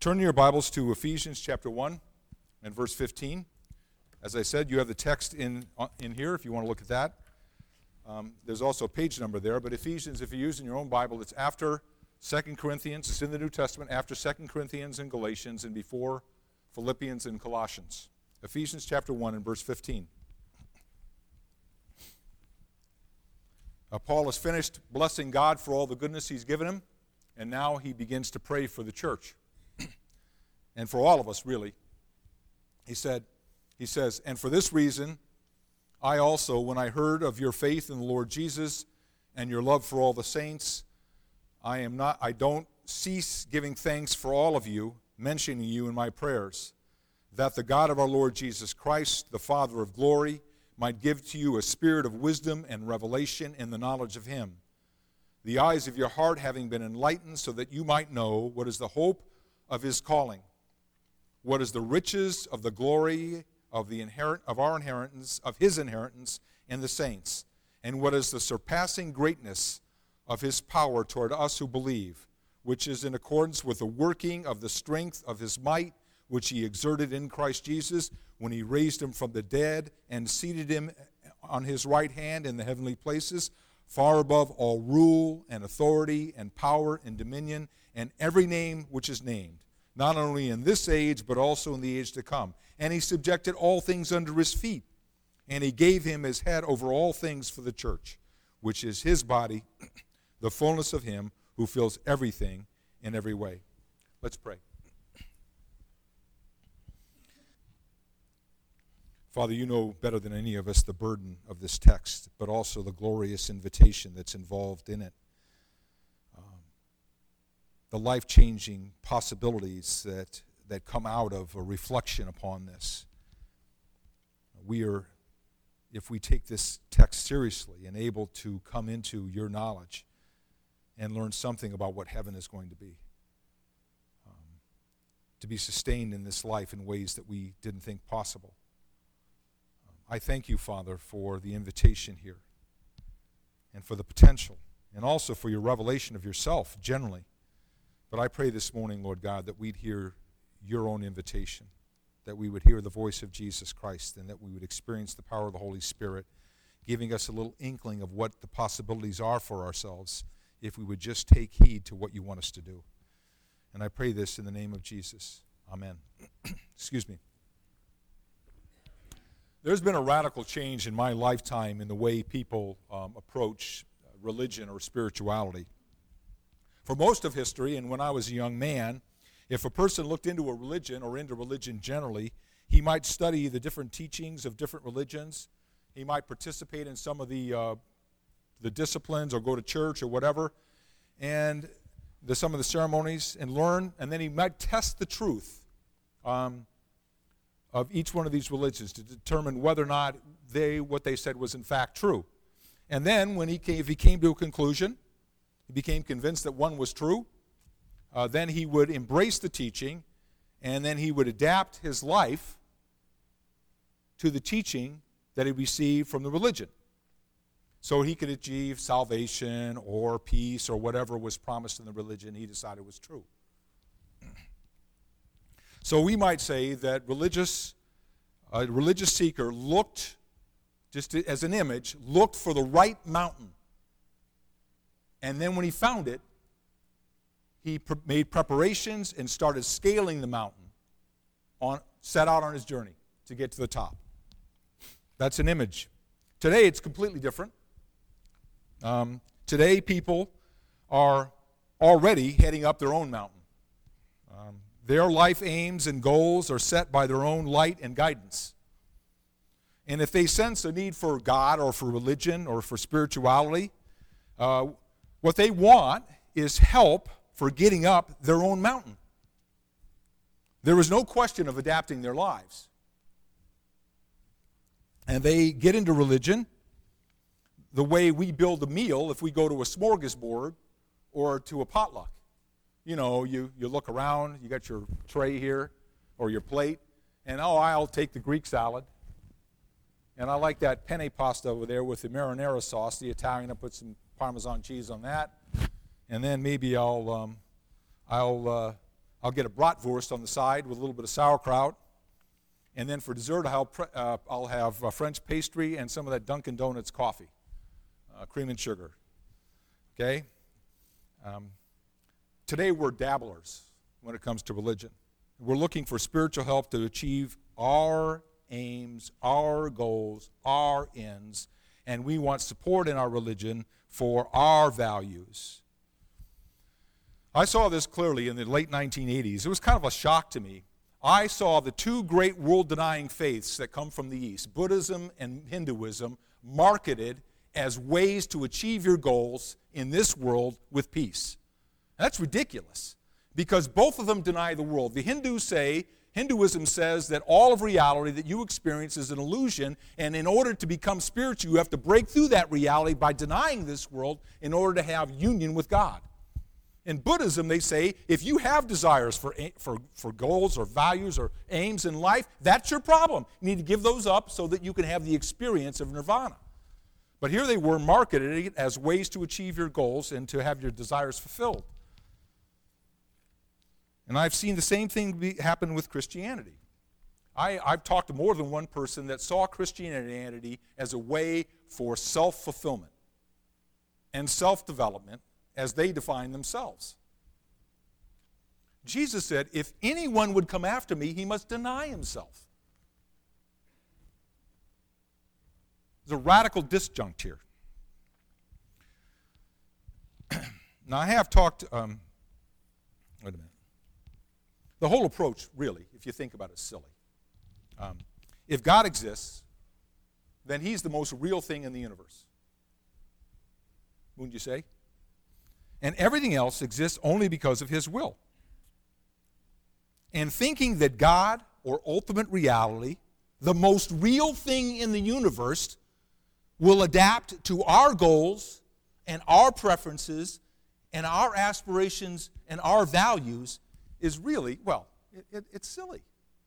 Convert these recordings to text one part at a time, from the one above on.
Turn your Bibles to Ephesians chapter 1 and verse 15. As I said, you have the text in here if you want to look at that. There's also a page number there, but Ephesians, if you're using your own Bible, it's after 2 Corinthians. It's in the New Testament, after 2 Corinthians and Galatians, and before Philippians and Colossians. Ephesians chapter 1 and verse 15. Paul has finished blessing God for all the goodness he's given him, and now he begins to pray for the church. And for all of us, really. He says, and for this reason, I also, when I heard of your faith in the Lord Jesus and your love for all the saints, I don't cease giving thanks for all of you, mentioning you in my prayers, that the God of our Lord Jesus Christ, the Father of glory, might give to you a spirit of wisdom and revelation in the knowledge of him, the eyes of your heart having been enlightened, so that you might know what is the hope of his calling, what is the riches of the glory of our inheritance, of his inheritance in the saints, and what is the surpassing greatness of his power toward us who believe, which is in accordance with the working of the strength of his might, which he exerted in Christ Jesus when he raised him from the dead and seated him on his right hand in the heavenly places, far above all rule and authority and power and dominion and every name which is named, not only in this age, but also in the age to come. And he subjected all things under his feet. And he gave him his head over all things for the church, which is his body, the fullness of him who fills everything in every way. Let's pray. Father, you know better than any of us the burden of this text, but also the glorious invitation that's involved in it. The life-changing possibilities that come out of a reflection upon this. If we take this text seriously and able to come into your knowledge and learn something about what heaven is going to be sustained in this life in ways that we didn't think possible. I thank you, Father, for the invitation here and for the potential, and also for your revelation of yourself generally. But I pray this morning, Lord God, that we'd hear your own invitation, that we would hear the voice of Jesus Christ, and that we would experience the power of the Holy Spirit, giving us a little inkling of what the possibilities are for ourselves if we would just take heed to what you want us to do. And I pray this in the name of Jesus. Amen. Excuse me. There's been a radical change in my lifetime in the way people approach religion or spirituality. For most of history, and when I was a young man, if a person looked into a religion or into religion generally, he might study the different teachings of different religions. He might participate in some of the disciplines or go to church or whatever, and some of the ceremonies and learn, and then he might test the truth of each one of these religions to determine whether or not what they said was in fact true. And then if he came to a conclusion, he became convinced that one was true, then he would embrace the teaching, and then he would adapt his life to the teaching that he received from the religion, so he could achieve salvation or peace or whatever was promised in the religion he decided was true. So we might say that a religious seeker looked, just as an image, looked for the right mountain. And then when he found it, he made preparations and started scaling the mountain, set out on his journey to get to the top. That's an image. Today it's completely different. Today people are already heading up their own mountain. Their life aims and goals are set by their own light and guidance. And if they sense a need for God or for religion or for spirituality, what they want is help for getting up their own mountain. There is no question of adapting their lives. And they get into religion the way we build a meal if we go to a smorgasbord or to a potluck. You know, you look around, you got your tray here or your plate, and I'll take the Greek salad. And I like that penne pasta over there with the marinara sauce, the Italian. I put some Parmesan cheese on that. And then maybe I'll I'll get a bratwurst on the side with a little bit of sauerkraut. And then for dessert, I'll have French pastry and some of that Dunkin' Donuts coffee, cream and sugar. Okay? Today we're dabblers when it comes to religion. We're looking for spiritual help to achieve our aims, our goals, our ends, and we want support in our religion for our values. I saw this clearly in the late 1980s. It was kind of a shock to me. I saw the two great world-denying faiths that come from the East, Buddhism and Hinduism, marketed as ways to achieve your goals in this world with peace. That's ridiculous, because both of them deny the world. The Hinduism says that all of reality that you experience is an illusion, and in order to become spiritual, you have to break through that reality by denying this world in order to have union with God. In Buddhism, they say if you have desires for goals or values or aims in life, that's your problem. You need to give those up so that you can have the experience of nirvana. But here they were marketing it as ways to achieve your goals and to have your desires fulfilled. And I've seen the same thing happen with Christianity. I've talked to more than one person that saw Christianity as a way for self-fulfillment and self-development as they define themselves. Jesus said, if anyone would come after me, he must deny himself. There's a radical disjunct here. Now, I have talked, wait a minute. The whole approach, really, if you think about it, is silly. If God exists, then he's the most real thing in the universe. Wouldn't you say? And everything else exists only because of his will. And thinking that God, or ultimate reality, the most real thing in the universe, will adapt to our goals and our preferences and our aspirations and our values is really, well, it's silly.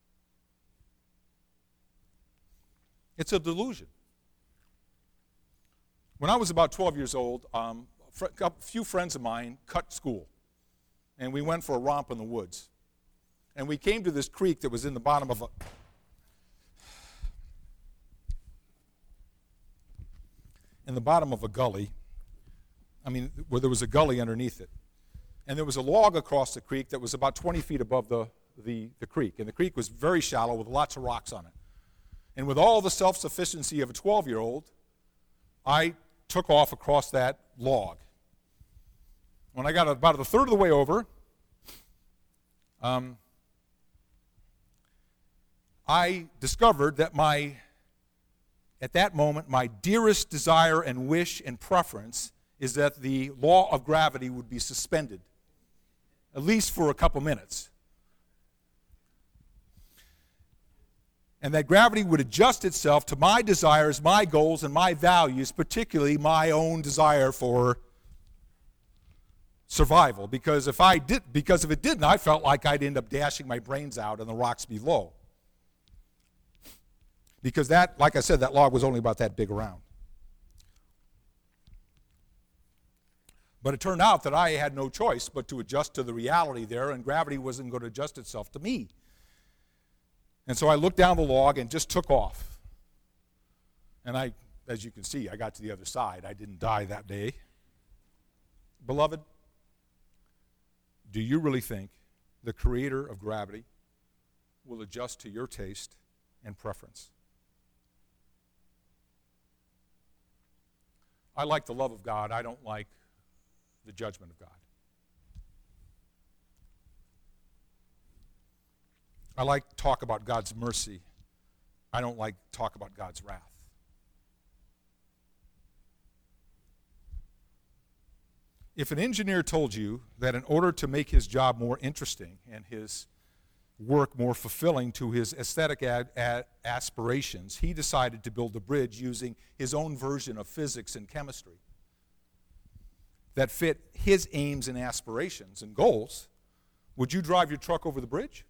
It's a delusion. When I was about 12 years old, a few friends of mine cut school, and we went for a romp in the woods. And we came to this creek that was in the bottom of a gully. I mean, where there was a gully underneath it. And there was a log across the creek that was about 20 feet above the creek. And the creek was very shallow with lots of rocks on it. And with all the self-sufficiency of a 12-year-old, I took off across that log. When I got about a third of the way over, I discovered that at that moment, my dearest desire and wish and preference is that the law of gravity would be suspended, at least for a couple minutes. And that gravity would adjust itself to my desires, my goals, and my values, particularly my own desire for survival. Because if it didn't, I felt like I'd end up dashing my brains out in the rocks below. Because that, like I said, that log was only about that big around. But it turned out that I had no choice but to adjust to the reality there, and gravity wasn't going to adjust itself to me. And so I looked down the log and just took off. And as you can see, I got to the other side. I didn't die that day. Beloved, do you really think the creator of gravity will adjust to your taste and preference? I like the love of God. I don't like the judgment of God. I like to talk about God's mercy. I don't like to talk about God's wrath. If an engineer told you that in order to make his job more interesting and his work more fulfilling to his aesthetic aspirations, he decided to build a bridge using his own version of physics and chemistry that fit his aims and aspirations and goals, would you drive your truck over the bridge?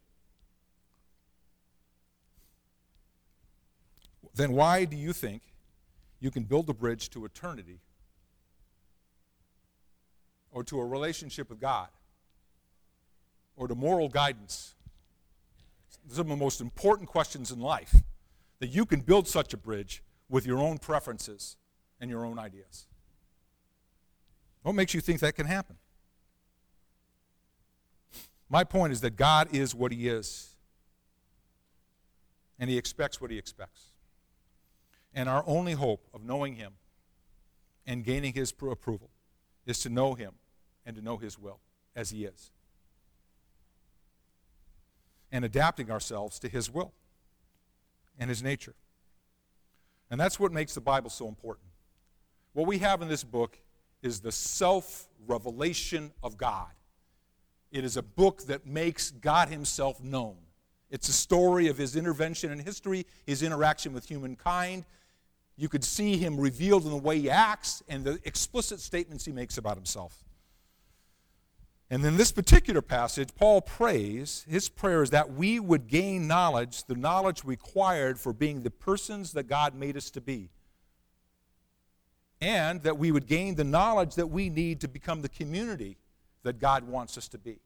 Then why do you think you can build a bridge to eternity or to a relationship with God or to moral guidance. These are the most important questions in life, that you can build such a bridge with your own preferences and your own ideas. What makes you think that can happen? My point is that God is what he is, and he expects what he expects. And our only hope of knowing him and gaining his approval is to know him and to know his will as he is, and adapting ourselves to his will and his nature. And that's what makes the Bible so important. What we have in this book is the self-revelation of God. It is a book that makes God himself known. It's a story of his intervention in history, his interaction with humankind. You could see him revealed in the way he acts and the explicit statements he makes about himself. And in this particular passage, Paul prays, his prayer is that we would gain knowledge, the knowledge required for being the persons that God made us to be. And that we would gain the knowledge that we need to become the community that God wants us to be.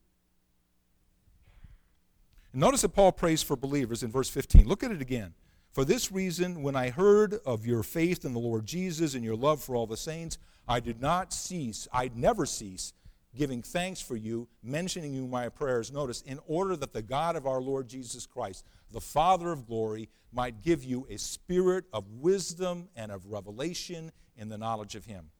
And notice that Paul prays for believers in verse 15. Look at it again. For this reason, when I heard of your faith in the Lord Jesus and your love for all the saints, I'd never cease giving thanks for you, mentioning you in my prayers, notice, in order that the God of our Lord Jesus Christ, the Father of glory, might give you a spirit of wisdom and of revelation in the knowledge of him.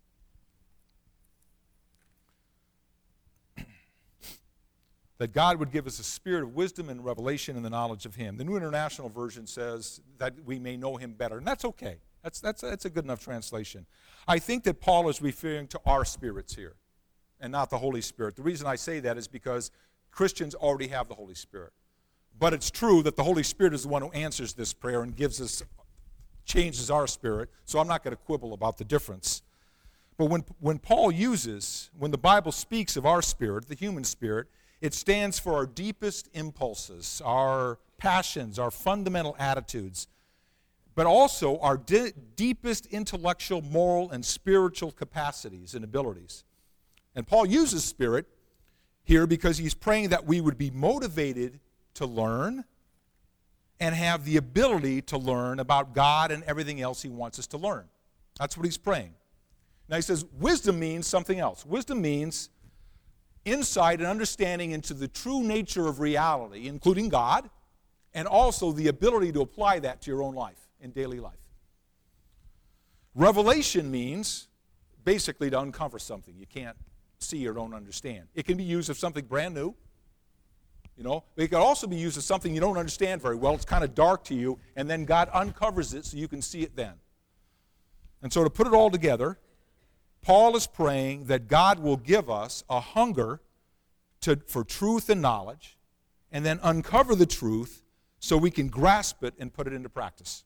That God would give us a spirit of wisdom and revelation in the knowledge of him. The New International Version says that we may know him better, and that's okay. That's a good enough translation. I think that Paul is referring to our spirits here, and not the Holy Spirit. The reason I say that is because Christians already have the Holy Spirit. But it's true that the Holy Spirit is the one who answers this prayer and changes our spirit, so I'm not going to quibble about the difference. But when the Bible speaks of our spirit, the human spirit, it stands for our deepest impulses, our passions, our fundamental attitudes, but also our deepest intellectual, moral, and spiritual capacities and abilities. And Paul uses spirit here because he's praying that we would be motivated to learn and have the ability to learn about God and everything else he wants us to learn. That's what he's praying. Now he says wisdom means something else. Wisdom means insight and understanding into the true nature of reality, including God, and also the ability to apply that to your own life, in daily life. Revelation means basically to uncover something you can't see or don't understand. It can be used of something brand new, but it can also be used as something you don't understand very well. It's kind of dark to you, and then God uncovers it so you can see it then. And so to put it all together, Paul is praying that God will give us a hunger for truth and knowledge, and then uncover the truth so we can grasp it and put it into practice.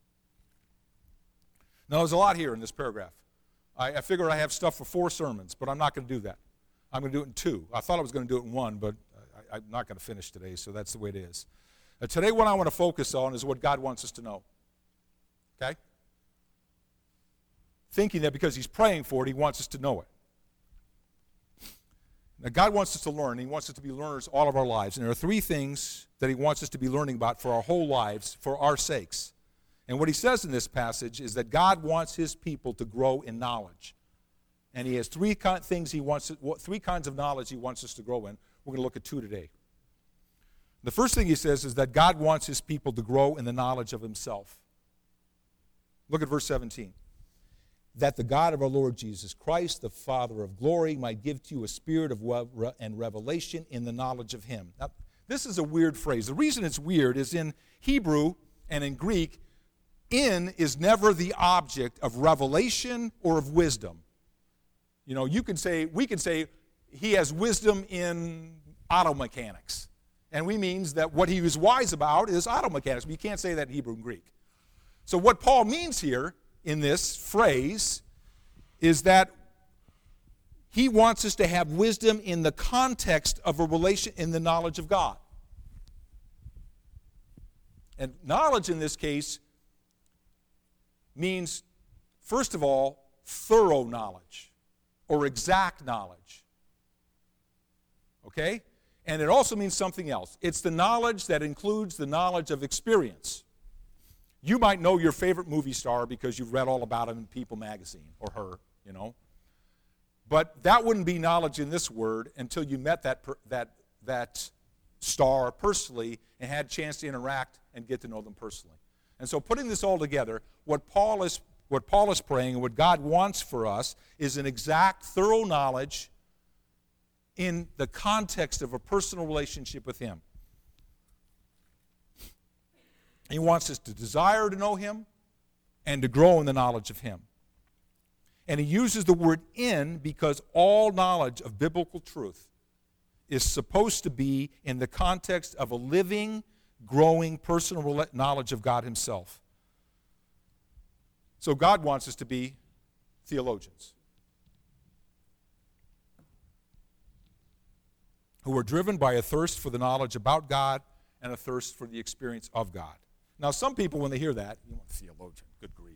Now, there's a lot here in this paragraph. I figure I have stuff for 4 sermons, but I'm not going to do that. I'm going to do it in 2. I thought I was going to do it in 1, but I'm not going to finish today, so that's the way it is. Today, what I want to focus on is what God wants us to know. Okay? Thinking that because he's praying for it, he wants us to know it. Now, God wants us to learn. He wants us to be learners all of our lives. And there are 3 things that he wants us to be learning about for our whole lives, for our sakes. And what he says in this passage is that God wants his people to grow in knowledge. And he has 3 kinds of knowledge he wants us to grow in. We're going to look at 2 today. The first thing he says is that God wants his people to grow in the knowledge of himself. Look at verse 17. That the God of our Lord Jesus Christ, the Father of glory, might give to you a spirit of and revelation in the knowledge of him. Now, this is a weird phrase. The reason it's weird is in Hebrew and in Greek, in is never the object of revelation or of wisdom. We can say he has wisdom in auto mechanics. And we means that what he was wise about is auto mechanics. But you can't say that in Hebrew and Greek. So what Paul means here in this phrase is that he wants us to have wisdom in the context of a relation in the knowledge of God. And knowledge in this case means, first of all, thorough knowledge or exact knowledge. Okay? And it also means something else. It's the knowledge that includes the knowledge of experience. You might know your favorite movie star because you've read all about him in People magazine, or her, you know. But that wouldn't be knowledge in this word until you met that star personally and had a chance to interact and get to know them personally. And so putting this all together, what Paul is praying and what God wants for us is an exact, thorough knowledge in the context of a personal relationship with Him. He wants us to desire to know Him and to grow in the knowledge of Him. And he uses the word in because all knowledge of biblical truth is supposed to be in the context of a living, growing personal knowledge of God Himself. So God wants us to be theologians who are driven by a thirst for the knowledge about God and a thirst for the experience of God. Now, some people, when they hear that, you want a theologian, good grief.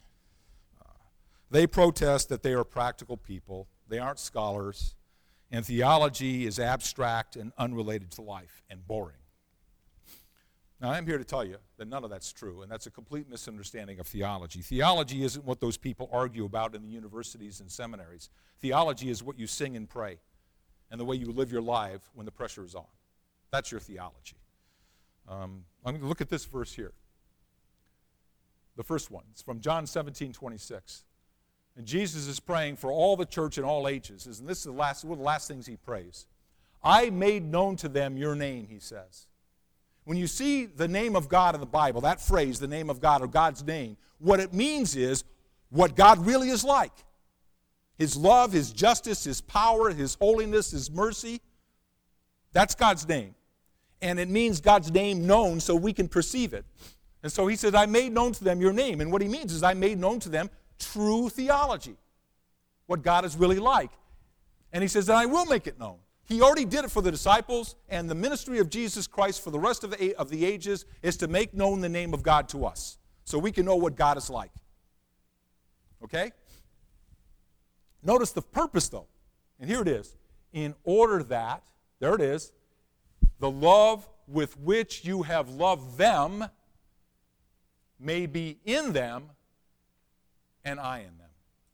They protest that they are practical people, they aren't scholars, and theology is abstract and unrelated to life and boring. Now, I'm here to tell you that none of that's true, and that's a complete misunderstanding of theology. Theology isn't what those people argue about in the universities and seminaries. Theology is what you sing and pray and the way you live your life when the pressure is on. That's your theology. I'm going to look at this verse here. The first one. It's from John 17:26. And Jesus is praying for all the church in all ages. And this is one of the last things He prays. I made known to them your name, He says. When you see the name of God in the Bible, that phrase, the name of God or God's name, what it means is what God really is like. His love, His justice, His power, His holiness, His mercy. That's God's name. And it means God's name known so we can perceive it. And so He said, I made known to them your name. And what He means is I made known to them true theology, what God is really like. And He says that I will make it known. He already did it for the disciples, and the ministry of Jesus Christ for the rest of the ages is to make known the name of God to us so we can know what God is like. Okay? Notice the purpose, though. And here it is. In order that, there it is, the love with which you have loved them may be in them and I in them.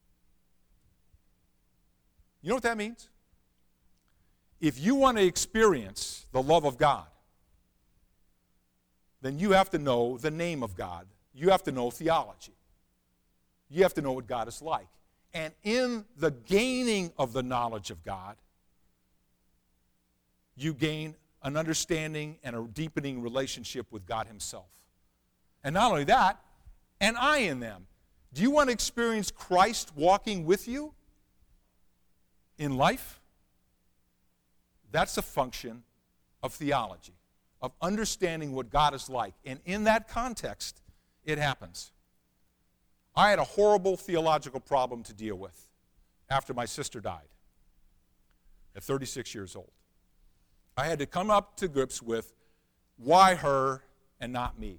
You know what that means? If you want to experience the love of God, then you have to know the name of God. You have to know theology. You have to know what God is like. And in the gaining of the knowledge of God, you gain an understanding and a deepening relationship with God Himself. And not only that, and I in them. Do you want to experience Christ walking with you in life? That's a function of theology, of understanding what God is like. And in that context, it happens. I had a horrible theological problem to deal with after my sister died at 36 years old. I had to come up to grips with why her and not me.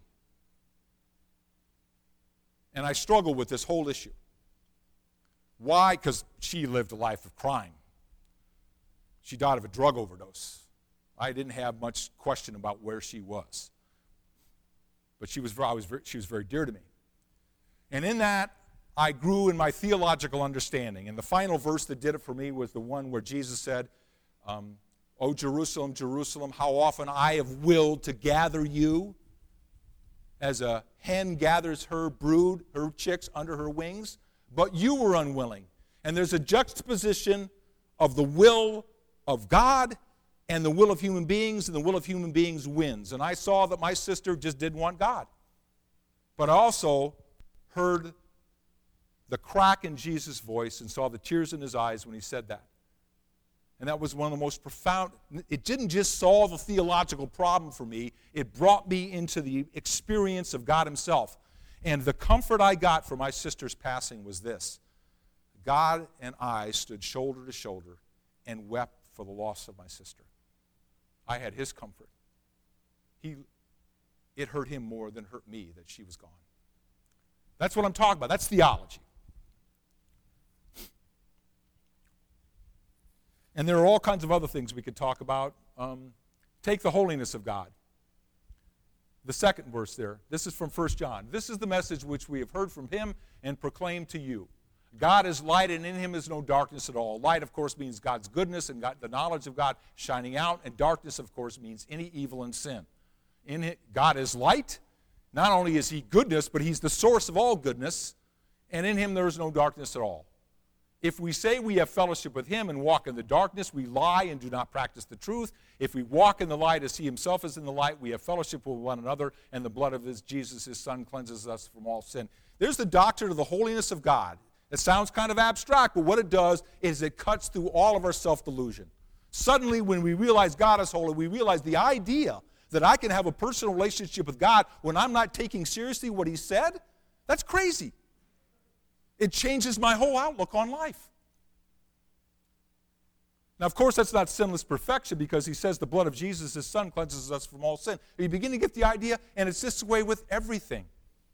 And I struggled with this whole issue. Why? Because she lived a life of crime. She died of a drug overdose. I didn't have much question about where she was. But she was very dear to me. And in that, I grew in my theological understanding. And the final verse that did it for me was the one where Jesus said, O Jerusalem, Jerusalem, how often I have willed to gather you as a hen gathers her brood, her chicks under her wings, but you were unwilling. And there's a juxtaposition of the will of God and the will of human beings, and the will of human beings wins. And I saw that my sister just didn't want God. But I also heard the crack in Jesus' voice and saw the tears in His eyes when He said that. And that was one of the most profound. It didn't just solve a theological problem for me. It brought me into the experience of God Himself. And the comfort I got from my sister's passing was this. God and I stood shoulder to shoulder and wept for the loss of my sister. I had His comfort. It hurt Him more than hurt me that she was gone. That's what I'm talking about. That's theology. And there are all kinds of other things we could talk about. take the holiness of God. The second verse there. This is from 1 John. This is the message which we have heard from him and proclaimed to you. God is light, and in him is no darkness at all. Light, of course, means God's goodness and the knowledge of God shining out, and darkness, of course, means any evil and sin. God is light. Not only is he goodness, but he's the source of all goodness, and in him there is no darkness at all. If we say we have fellowship with him and walk in the darkness, we lie and do not practice the truth. If we walk in the light as he himself is in the light, we have fellowship with one another, and the blood of Jesus, his Son, cleanses us from all sin. There's the doctrine of the holiness of God. It sounds kind of abstract, but what it does is it cuts through all of our self-delusion. Suddenly, when we realize God is holy, we realize the idea that I can have a personal relationship with God when I'm not taking seriously what he said, that's crazy. It changes my whole outlook on life. Now, of course, that's not sinless perfection, because he says the blood of Jesus, his Son, cleanses us from all sin. You begin to get the idea, and it's this way with everything.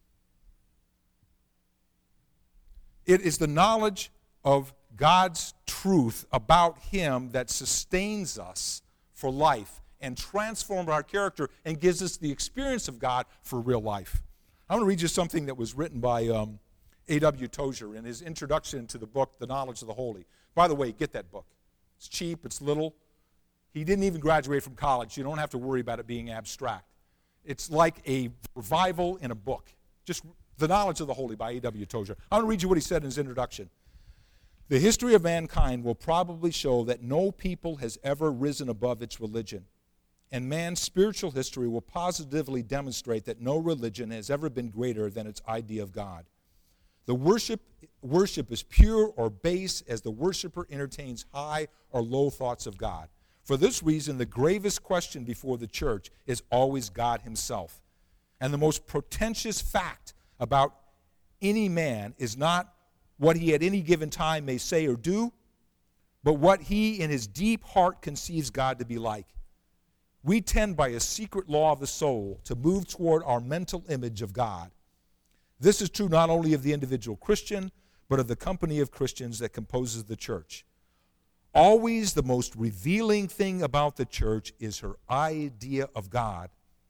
It is the knowledge of God's truth about him that sustains us for life and transforms our character and gives us the experience of God for real life. I want to read you something that was written by A.W. Tozer in his introduction to the book, The Knowledge of the Holy. By the way, get that book. It's cheap, it's little. He didn't even graduate from college. You don't have to worry about it being abstract. It's like a revival in a book. Just The Knowledge of the Holy by A.W. Tozer. I want to read you what he said in his introduction. The history of mankind will probably show that no people has ever risen above its religion. And man's spiritual history will positively demonstrate that no religion has ever been greater than its idea of God. The worship is pure or base as the worshiper entertains high or low thoughts of God. For this reason, the gravest question before the church is always God himself. And the most portentous fact about any man is not what he at any given time may say or do, but what he in his deep heart conceives God to be like. We tend by a secret law of the soul to move toward our mental image of God. This is true not only of the individual Christian, but of the company of Christians that composes the church. Always the most revealing thing about the church is her idea of God,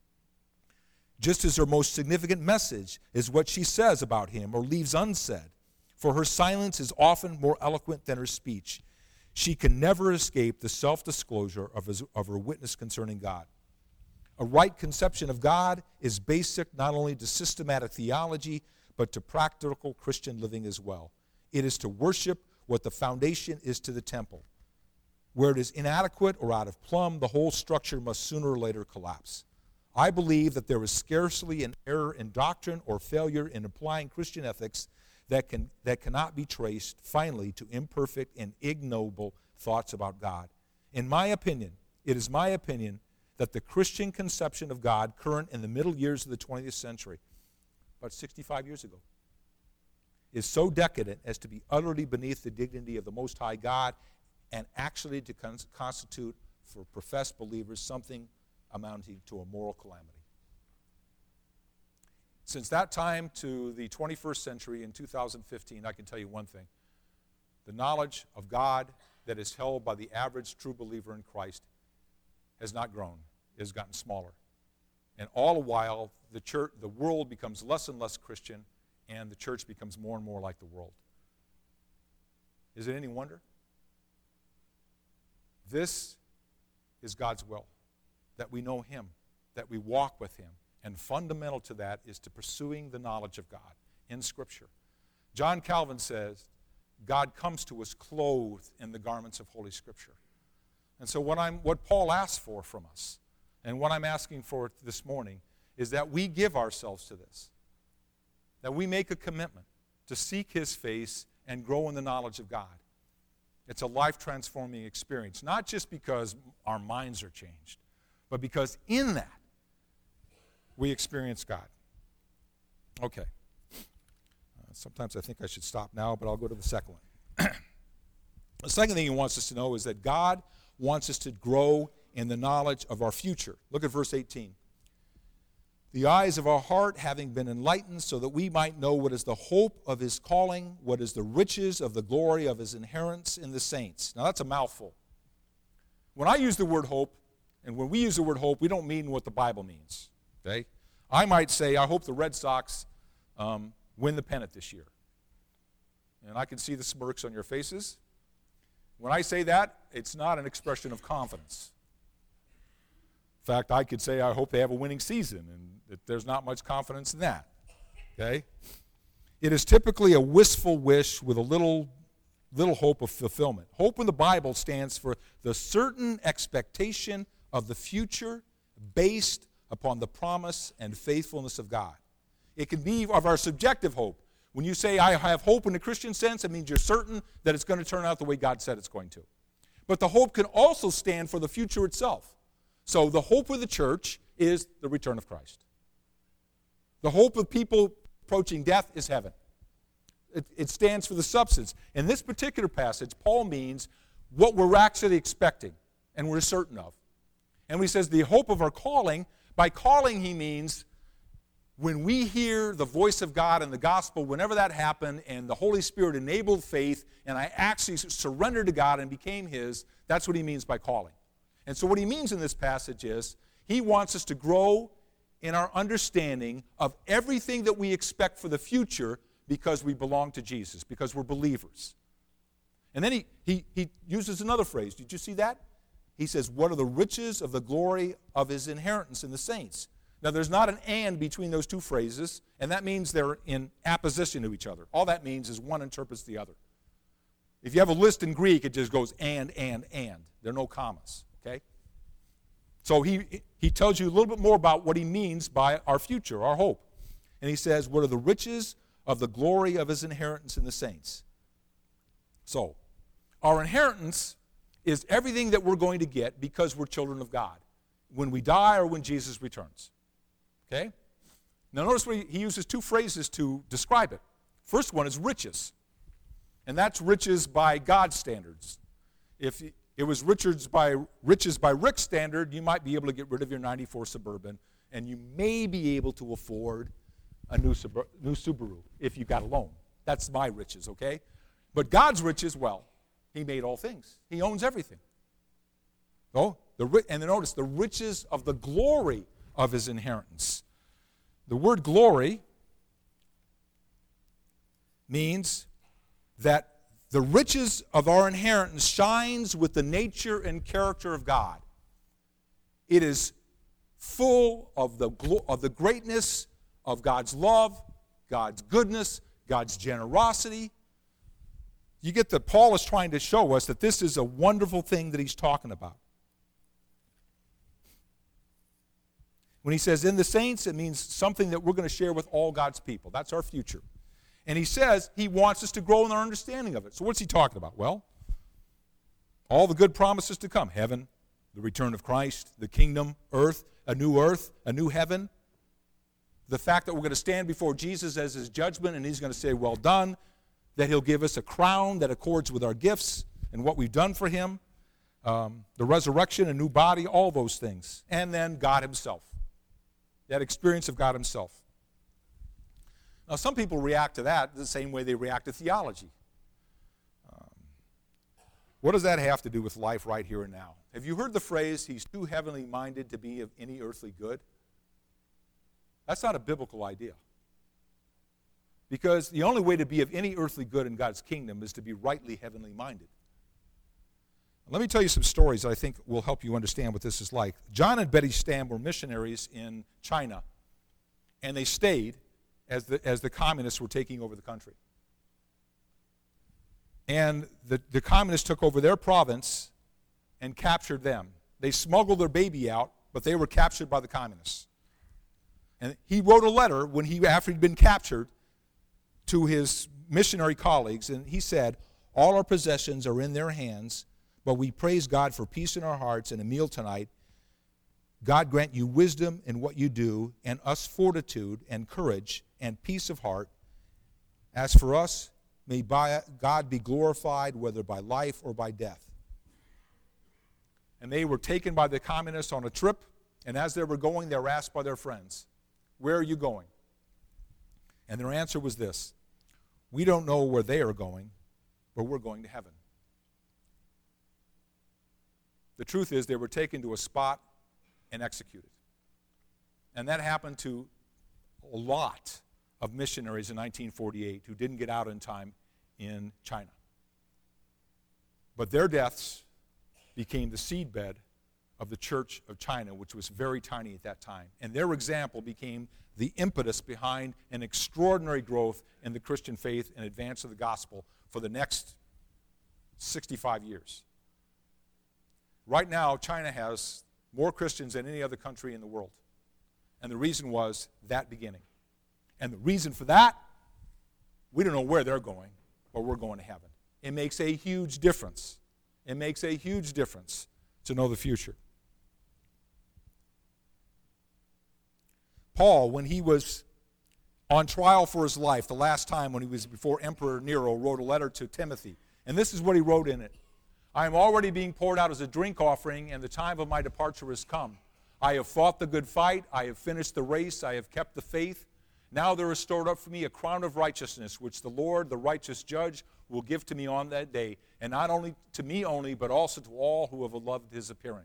just as her most significant message is what she says about him or leaves unsaid, for her silence is often more eloquent than her speech. She can never escape the self-disclosure of her witness concerning God. A right conception of God is basic not only to systematic theology, but to practical Christian living as well. It is to worship what the foundation is to the temple. Where it is inadequate or out of plumb, the whole structure must sooner or later collapse. I believe that there is scarcely an error in doctrine or failure in applying Christian ethics that cannot be traced, finally, to imperfect and ignoble thoughts about God. In my opinion, it is my opinion that the Christian conception of God current in the middle years of the 20th century, about 65 years ago, is so decadent as to be utterly beneath the dignity of the Most High God and actually to constitute for professed believers something amounting to a moral calamity. Since that time to the 21st century in 2015, I can tell you one thing. The knowledge of God that is held by the average true believer in Christ has not grown. It has gotten smaller. And all the while, the world becomes less and less Christian, and the church becomes more and more like the world. Is it any wonder? This is God's will, that we know him, that we walk with him. And fundamental to that is to pursuing the knowledge of God in Scripture. John Calvin says, God comes to us clothed in the garments of Holy Scripture. And so what Paul asks for from us, and what I'm asking for this morning, is that we give ourselves to this. That we make a commitment to seek his face and grow in the knowledge of God. It's a life-transforming experience, not just because our minds are changed, but because in that, we experience God. Okay. Sometimes I think I should stop now, but I'll go to the second one. The second thing he wants us to know is that God wants us to grow in the knowledge of our future. Look at verse 18. The eyes of our heart having been enlightened so that we might know what is the hope of his calling, what is the riches of the glory of his inheritance in the saints. Now that's a mouthful. When I use the word hope, And when we use the word hope, we don't mean what the Bible means. Okay? I might say, I hope the Red Sox win the pennant this year. And I can see the smirks on your faces. When I say that, it's not an expression of confidence. In fact, I could say I hope they have a winning season, and that there's not much confidence in that. Okay? It is typically a wistful wish with a little hope of fulfillment. Hope in the Bible stands for the certain expectation of the future based upon the promise and faithfulness of God. It can be of our subjective hope. When you say, I have hope in the Christian sense, it means you're certain that it's going to turn out the way God said it's going to. But the hope can also stand for the future itself. So the hope of the church is the return of Christ. The hope of people approaching death is heaven. It stands for the substance. In this particular passage, Paul means what we're actually expecting and we're certain of. And he says the hope of our calling, by calling he means when we hear the voice of God in the gospel, whenever that happened and the Holy Spirit enabled faith and I actually surrendered to God and became his, that's what he means by calling. And so what he means in this passage is he wants us to grow in our understanding of everything that we expect for the future because we belong to Jesus, because we're believers. And then he uses another phrase. Did you see that? He says, what are the riches of the glory of his inheritance in the saints? Now, there's not an and between those two phrases, and that means they're in apposition to each other. All that means is one interprets the other. If you have a list in Greek, it just goes and. There are no commas, okay? So he tells you a little bit more about what he means by our future, our hope. And he says, what are the riches of the glory of his inheritance in the saints? So, our inheritance is everything that we're going to get because we're children of God, when we die or when Jesus returns. Okay? Now notice he uses two phrases to describe it. First one is riches. And that's riches by God's standards. If it was riches by Rick's standard, you might be able to get rid of your 94 Suburban, and you may be able to afford a new Subaru if you got a loan. That's my riches, okay? But God's riches, well, he made all things. He owns everything. Oh, and then notice the riches of the glory of his inheritance. The word glory means that the riches of our inheritance shines with the nature and character of God. It is full of the greatness of God's love, God's goodness, God's generosity. You get that Paul is trying to show us that this is a wonderful thing that he's talking about. When he says in the saints, it means something that we're going to share with all God's people. That's our future. And he says he wants us to grow in our understanding of it. So what's he talking about? Well, all the good promises to come. Heaven, the return of Christ, the kingdom, earth, a new heaven. The fact that we're going to stand before Jesus as his judgment and he's going to say, well done. That he'll give us a crown that accords with our gifts and what we've done for him. The resurrection, a new body, all those things. And then God himself. That experience of God himself. Now, some people react to that the same way they react to theology. What does that have to do with life right here and now? Have you heard the phrase, he's too heavenly minded to be of any earthly good? That's not a biblical idea. Because the only way to be of any earthly good in God's kingdom is to be rightly heavenly minded. Let me tell you some stories that I think will help you understand what this is like. John and Betty Stam were missionaries in China, and they stayed as the communists were taking over the country. And the communists took over their province and captured them. They smuggled their baby out, but they were captured by the communists. And he wrote a letter after he'd been captured to his missionary colleagues, and he said, all our possessions are in their hands, but we praise God for peace in our hearts and a meal tonight. God grant you wisdom in what you do, and us fortitude and courage and peace of heart. As for us, may God be glorified, whether by life or by death. And they were taken by the communists on a trip, and as they were going, they were asked by their friends, where are you going? And their answer was this, we don't know where they are going, but we're going to heaven. The truth is they were taken to a spot and executed. And that happened to a lot of missionaries in 1948 who didn't get out in time in China. But their deaths became the seedbed of the Church of China, which was very tiny at that time. And their example became the impetus behind an extraordinary growth in the Christian faith and advance of the gospel for the next 65 years. Right now, China has more Christians than any other country in the world. And the reason was that beginning. And the reason for that, we don't know where they're going, but we're going to heaven. It makes a huge difference. It makes a huge difference to know the future. Paul, when he was on trial for his life, the last time when he was before Emperor Nero, wrote a letter to Timothy. And this is what he wrote in it. I am already being poured out as a drink offering, and the time of my departure has come. I have fought the good fight. I have finished the race. I have kept the faith. Now there is stored up for me a crown of righteousness, which the Lord, the righteous judge, will give to me on that day, and not only to me only, but also to all who have loved his appearing.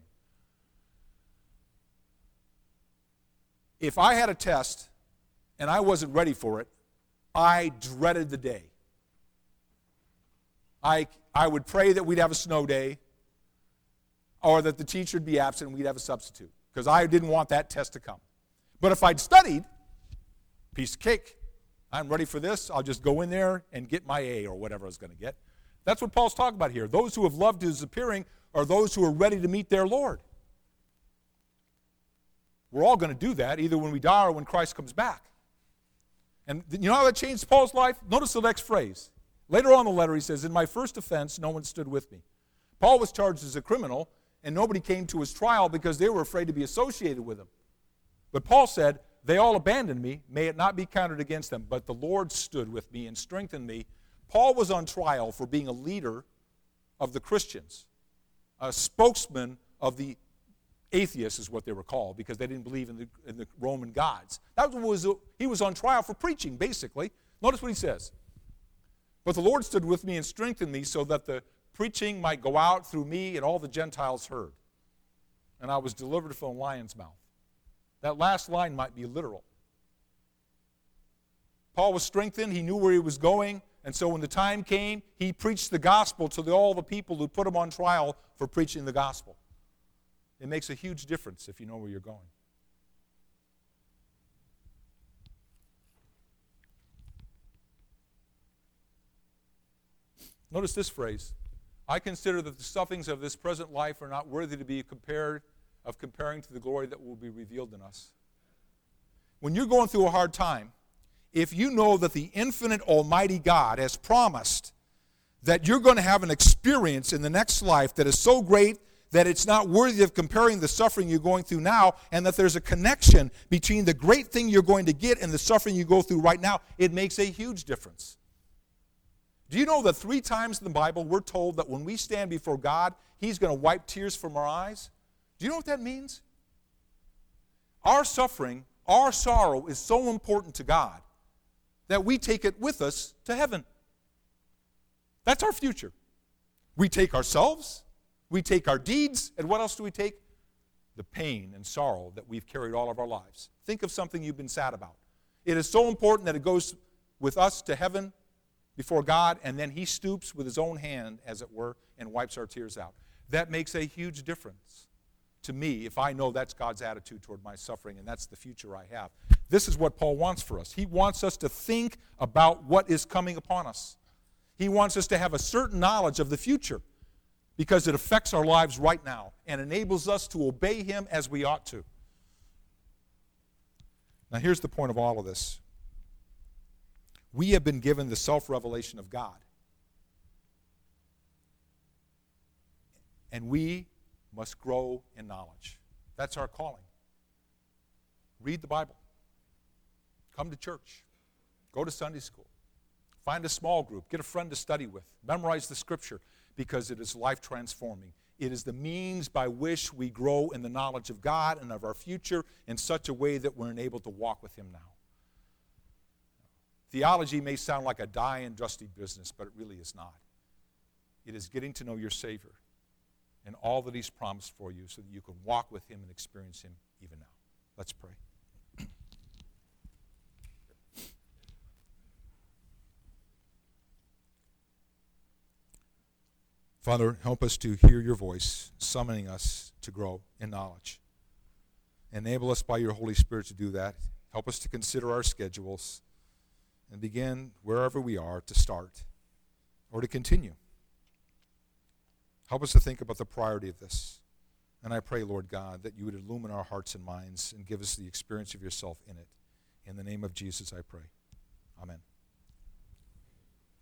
If I had a test and I wasn't ready for it, I dreaded the day. I would pray that we'd have a snow day or that the teacher would be absent and we'd have a substitute because I didn't want that test to come. But if I'd studied, piece of cake. I'm ready for this. I'll just go in there and get my A or whatever I was going to get. That's what Paul's talking about here. Those who have loved his appearing are those who are ready to meet their Lord. We're all going to do that either when we die or when Christ comes back. And you know how that changed Paul's life? Notice the next phrase. Later on in the letter he says, in my first offense, no one stood with me. Paul was charged as a criminal, and nobody came to his trial because they were afraid to be associated with him. But Paul said, they all abandoned me. May it not be counted against them. But the Lord stood with me and strengthened me. Paul was on trial for being a leader of the Christians, a spokesman of the atheists is what they were called because they didn't believe in the Roman gods. He was on trial for preaching, basically. Notice what he says. But the Lord stood with me and strengthened me so that the preaching might go out through me and all the Gentiles heard. And I was delivered from the lion's mouth. That last line might be literal. Paul was strengthened. He knew where he was going. And so when the time came, he preached the gospel to all the people who put him on trial for preaching the gospel. It makes a huge difference if you know where you're going. Notice this phrase. I consider that the sufferings of this present life are not worthy to be comparing to the glory that will be revealed in us. When you're going through a hard time, if you know that the infinite almighty God has promised that you're going to have an experience in the next life that is so great that it's not worthy of comparing the suffering you're going through now, and that there's a connection between the great thing you're going to get and the suffering you go through right now, it makes a huge difference. Do you know that 3 times in the Bible we're told that when we stand before God, He's going to wipe tears from our eyes? Do you know what that means? Our suffering, our sorrow is so important to God that we take it with us to heaven. That's our future. We take ourselves, we take our deeds, and what else do we take? The pain and sorrow that we've carried all of our lives. Think of something you've been sad about. It is so important that it goes with us to heaven before God, and then He stoops with His own hand, as it were, and wipes our tears out. That makes a huge difference to me if I know that's God's attitude toward my suffering, and that's the future I have. This is what Paul wants for us. He wants us to think about what is coming upon us. He wants us to have a certain knowledge of the future because it affects our lives right now and enables us to obey Him as we ought to. Now here's the point of all of this. We have been given the self-revelation of God. And we must grow in knowledge. That's our calling. Read the Bible. Come to church. Go to Sunday school. Find a small group. Get a friend to study with. Memorize the Scripture because it is life-transforming. It is the means by which we grow in the knowledge of God and of our future in such a way that we're enabled to walk with Him now. Theology may sound like a die and dusty business, but it really is not. It is getting to know your Savior and all that he's promised for you so that you can walk with him and experience him even now. Let's pray. Father, help us to hear your voice, summoning us to grow in knowledge. Enable us by your Holy Spirit to do that. Help us to consider our schedules and begin wherever we are to start or to continue. Help us to think about the priority of this. And I pray, Lord God, that you would illumine our hearts and minds and give us the experience of yourself in it. In the name of Jesus, I pray. Amen.